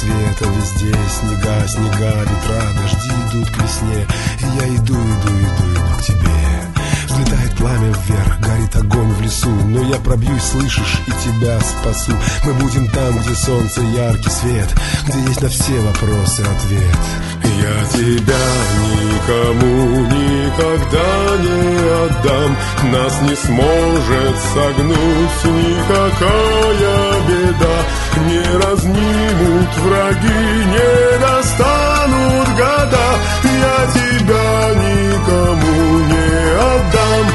света везде. Снега, снега, ветра, дожди идут к весне. И я иду к тебе. Взлетает пламя вверх, горит огонь в лесу. Но я пробьюсь, слышишь, и тебя спасу. Мы будем там, где солнце, яркий свет, где есть на все вопросы ответ. Я тебя никому никогда не отдам. Нас не сможет согнуть никакая беда. Не разнимут враги, не достанут года. Я тебя никому не отдам.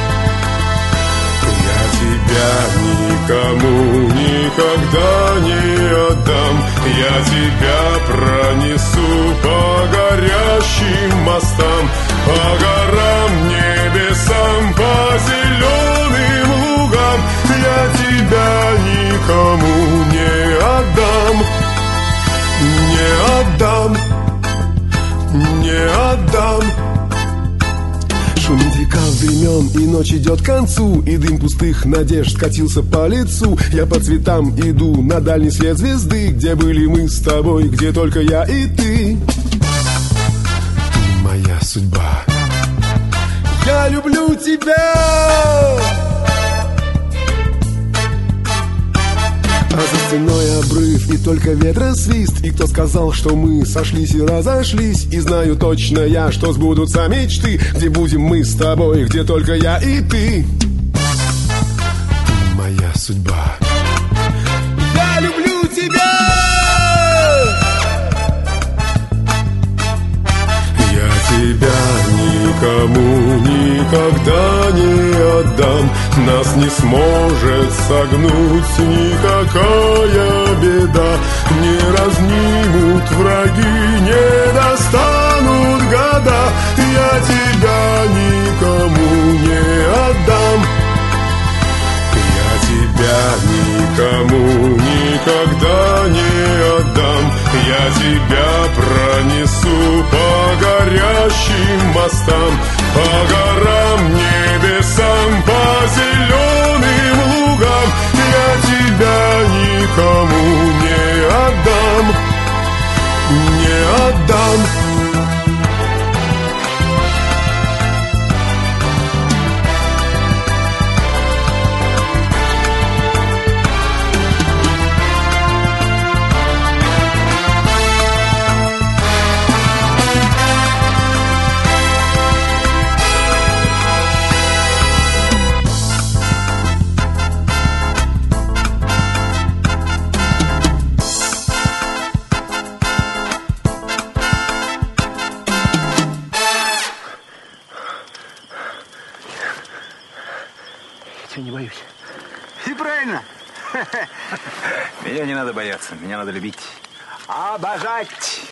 Я тебя никому никогда не отдам. Я тебя пронесу по горящим мостам, по горам, небесам, по зеленым лугам. Я тебя никому не отдам. Не отдам. Не отдам. Шумит река времен, и ночь идет к концу, и дым пустых надежд катился по лицу. Я по цветам иду на дальний свет звезды, где были мы с тобой, где только я и ты. Ты моя судьба. Я люблю тебя. А за стеной обрыв, и только ветра свист. И кто сказал, что мы сошлись и разошлись? И знаю точно я, что сбудутся мечты, где будем мы с тобой, где только я и ты. Ты моя судьба. Я люблю тебя. Я тебя никому никогда не отдам. Нас не сможет согнуть никакая беда. Не разнимут враги, не достанут года. Я тебя никому не отдам. Я тебя никому никогда не отдам. Я тебя пронесу по горящим мостам, по горам, небесам, по зеленым лугам. Я тебя никому не отдам. Не отдам. Не боюсь. И правильно. Меня не надо бояться, меня надо любить. Обожать.